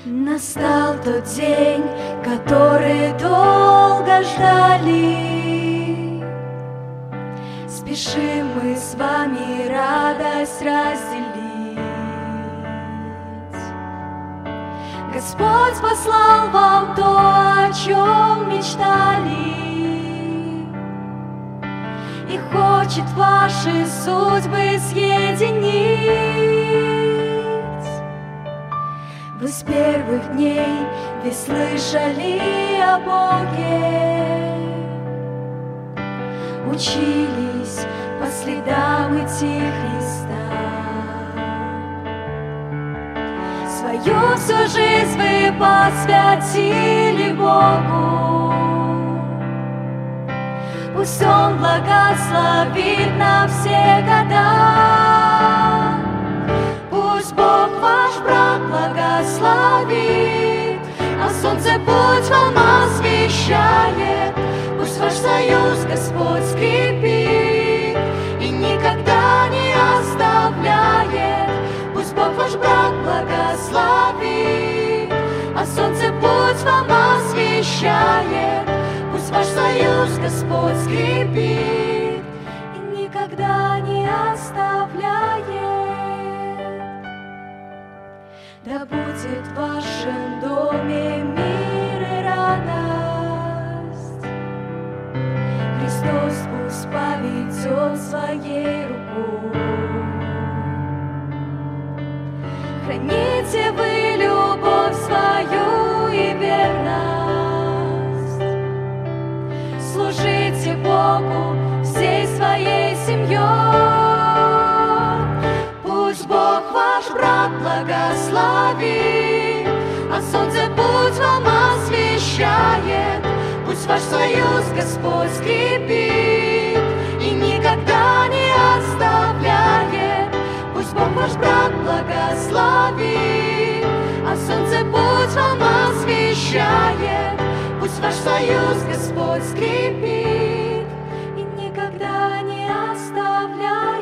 Настал тот день, который долго ждали. Спешим мы с вами радость разделить. Господь послал вам то, о чем мечтали, и хочет ваши судьбы съединить. Вы с первых дней ведь слышали о Боге, учились по следам идти Христа. Свою всю жизнь вы посвятили Богу, пусть Он благословит на все года. Пусть Бог ваш брак благословит, а солнце путь вам освещает. Пусть ваш союз Господь скрепит и никогда не оставляет. Пусть Бог ваш брак благословит, а солнце путь вам освещает. Пусть ваш союз Господь скрепит и никогда не оставляет. Да будет в вашем доме мир и радость. Христос пусть поведет своей рукой. Храните вы любовь свою и верность. Служите Богу всей своей семьей. Пусть Бог ваш брак благословит, а солнце путь вам освещает. Пусть ваш союз Господь скрепит и никогда не оставляет. Пусть Бог ваш брак благословит, а солнце путь вам освещает. Пусть ваш союз Господь скрепит и никогда не оставляет.